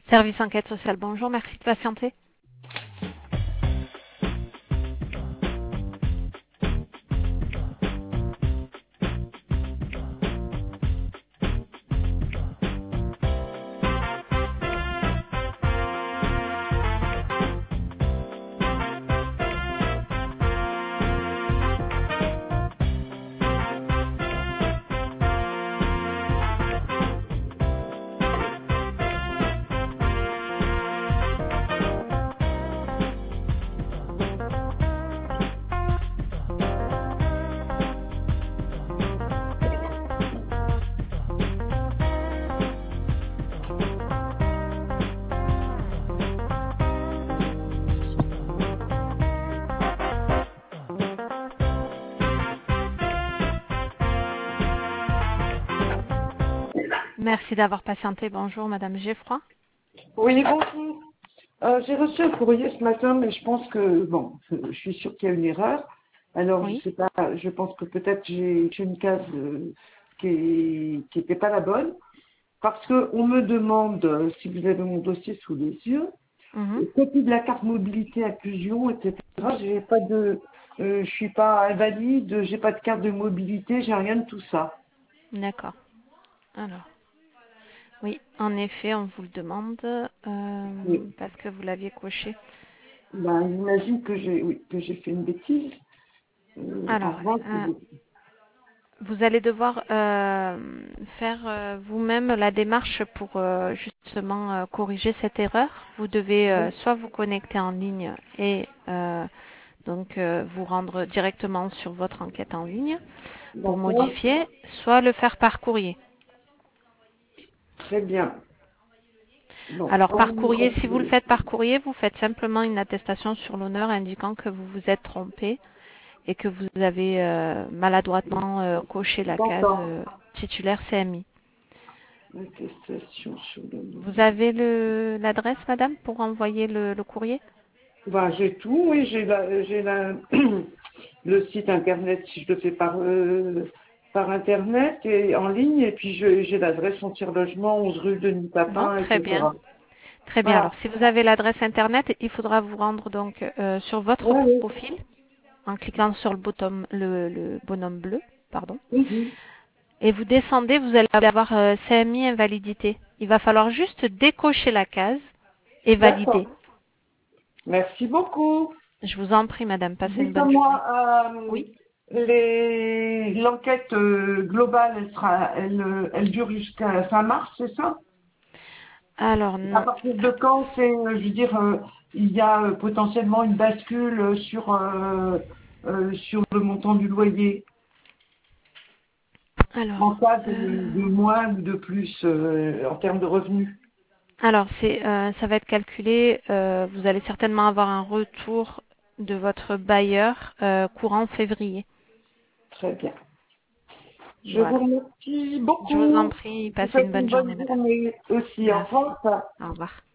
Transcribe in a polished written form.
Service enquête sociale, bonjour, merci de patienter. Merci d'avoir patienté, bonjour Madame Geffroy. Oui, bonjour. J'ai reçu un courrier ce matin, mais je pense que, bon, je suis sûre qu'il y a une erreur. Alors, je Oui, sais pas, je pense que peut-être j'ai une case qui n'était pas la bonne. Parce qu'on me demande, si vous avez mon dossier sous les yeux, copie de la carte mobilité inclusion, etc. J'ai pas de, je suis pas invalide, j'ai pas de carte de mobilité, j'ai rien de tout ça. d'accord. Alors, oui, en effet, on vous le demande Oui. parce que vous l'aviez coché. Ben, j'imagine que j'ai fait une bêtise. En Alors, revanche, vous allez devoir faire vous-même la démarche pour justement corriger cette erreur. Vous devez soit vous connecter en ligne et donc vous rendre directement sur votre enquête en ligne pour d'accord, modifier, soit le faire par courrier. très bien. Bon, Alors par courrier, si vous le faites par courrier, vous faites simplement une attestation sur l'honneur indiquant que vous vous êtes trompé et que vous avez maladroitement coché la case d'accord. titulaire CMI. Attestation sur Vous le... avez l'adresse, madame, pour envoyer le courrier? Ben, j'ai tout, oui, le site internet si je le fais par internet et en ligne, et puis j'ai l'adresse en logement 11 rue Denis Bon, Papin, très etc. bien. Très bien. Alors, Voilà. si vous avez l'adresse internet, il faudra vous rendre donc sur votre Ouais, oui. profil en cliquant sur le bonhomme bleu, pardon. Mhm. Et vous descendez, vous allez avoir CMI invalidité. Il va falloir juste décocher la case et valider. D'accord. Merci beaucoup. Je vous en prie, madame, passez une bonne journée. Dites-moi, Oui. l'enquête globale, elle dure jusqu'à fin mars, c'est ça? Alors, À non. partir de quand c'est, je veux dire, il y a potentiellement une bascule sur le montant du loyer en Alors, cas de moins ou de plus en termes de revenus? ça va être calculé. Vous allez certainement avoir un retour de votre bailleur courant février. Très bien. Je vous Voilà. remercie Je vous en beaucoup. prie, Je vous passez une souhaite une bonne journée, bonne madame. journée aussi. Au Merci. revoir. Au revoir.